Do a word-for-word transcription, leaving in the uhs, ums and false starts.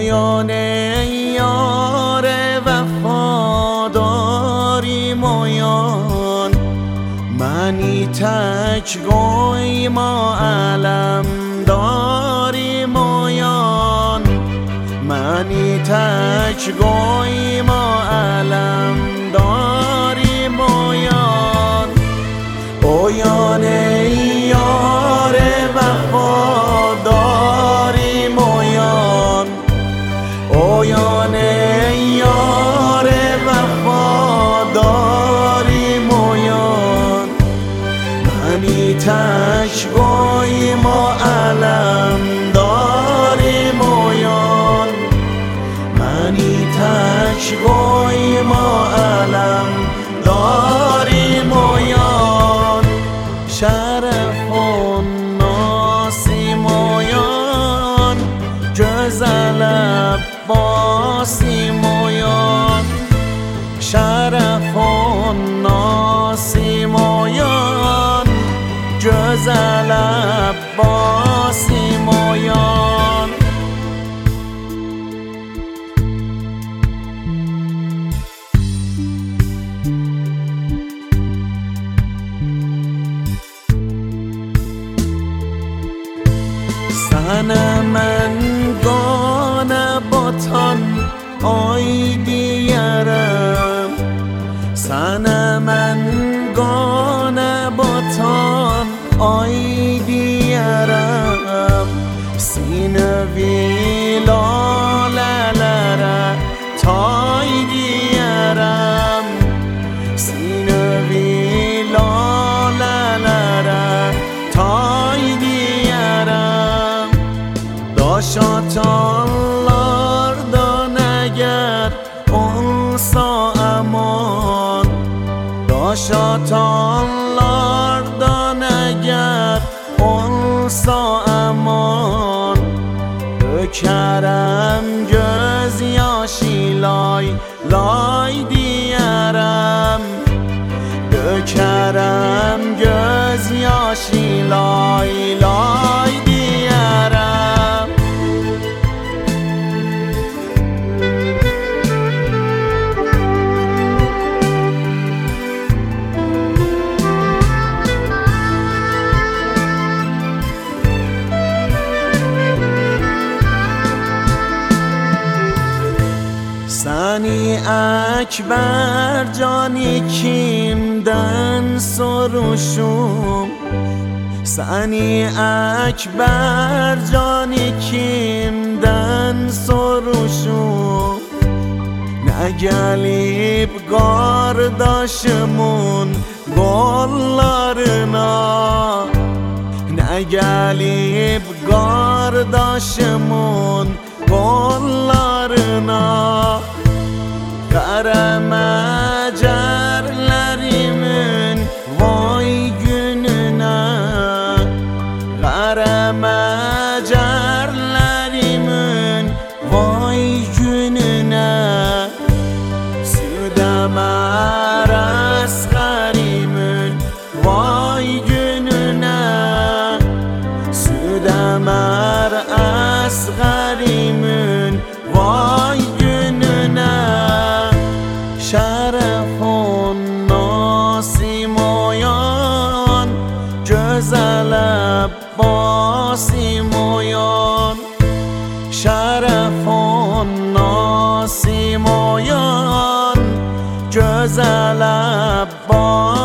پایان یار وفاداری مویان، منی تک گوی ما علم داری مویان، منی تک گوی ما علم داری مویان. اویان یار وفاداری مویان، اویان یار وفاداری مویان، منی تک گوی ما علم داری مویان، منی تک گوی ما علم داری مویان. شرف و ناسی مویان، güzel Abbasi moyan، şeref o nasim moyan، güzel Abbasi moyan. Sana men gane batan ay diyarım, sana men gane batan ay diyarım. Sinevi lalelere tay diyarım, sinevi lalelere tay diyarım. Daş atanlardan eğer olsa aman, daş atanlardan eğer olsa aman, dökerem gözyaşı lay lay diyerem, dökerem gözyaşı lay lay diyerem. Seni ekber cani kimden soruşum, seni ekber cani kimden soruşum. Ne gelip kardeşimin kollarına, ne gelip kardeşimin kollarına. Karemecerlerimin vay gününe, karemecerlerimin vay gününe. Südemer asgarimin vay gününe, Südemer asgarimin vay gününe. Şeref o nasim moyan, güzel Abbasi moyan, şeref o nasim moyan, güzel Abbasi